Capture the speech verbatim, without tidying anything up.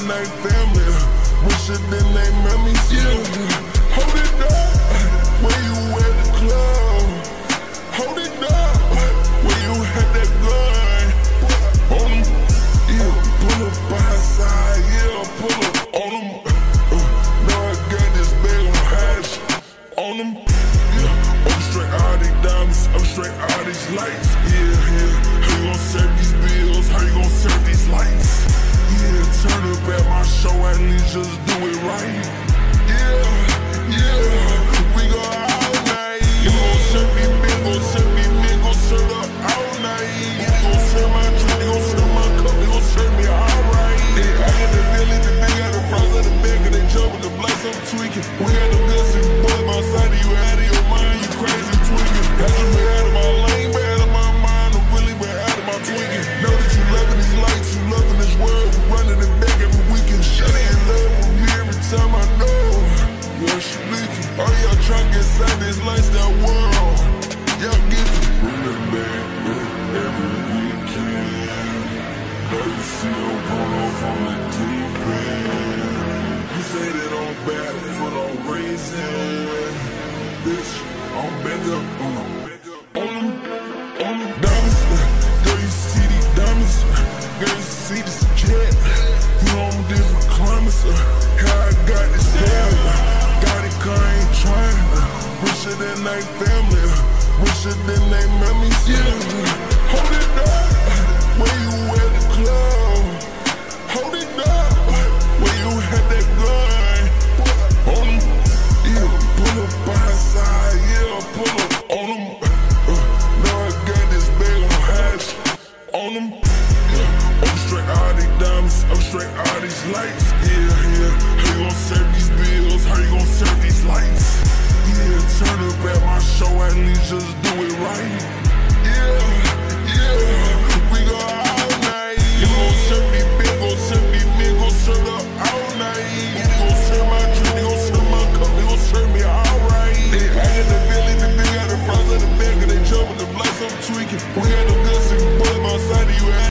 than they family, richer than they memories. Yeah, hold it up, where you at the club? Hold it up, where you had that gun? On them, yeah, pull up by her side, yeah, pull up on them. Uh, now I got this bag on hash on them. Yeah, I'm straight all these diamonds, I'm straight all these lights. Yeah, yeah, how you gon' serve these bills? How you gon' serve these lights? Yeah, turn up at my show, at least just do it right. Yeah, yeah, we go all night. You gon' serve me big, gon' serve me big, gon' serve up all night. You gon' serve my drink, you gon' serve my cup, you gon' serve me alright. Yeah, I got the belly, the big, got the fries of the bag, and they jump with the blacks, I'm tweaking. We got the guns and boys my side of you, out of your mind, you crazy tweaking. Got you been out of my lane, been out of my mind, or really been out of my tweaking. Know that you loving these lights, you loving this world, we running it back every weekend. Shawty in love with me every time I know. Yeah, she leaking. Oh, y'all trying to get inside this lifestyle world. Y'all get it. Run it back every weekend. Now you see I'm going off on the deep end. You say that I'm bad for no reason. Bitch, I'm back up on them. On them, on them diamonds. Girl, you see these diamonds. Girl, you see this jet. You know I'm different climates. How I got this hair. Got it, cause I ain't trying. Richer than they family. Richer than they memories. Yeah, hold it up. Where you at the club? Hold it up. Where you had that gun? On them, yeah, pull up by her side, yeah, pull up on them. Uh, now I got this bag on hash on them. Yeah, I'm straight all these diamonds, I'm straight all these lights. Yeah, yeah, how you gon' serve these bills? How you gon' serve these lights? Yeah, turn up at my show, at least just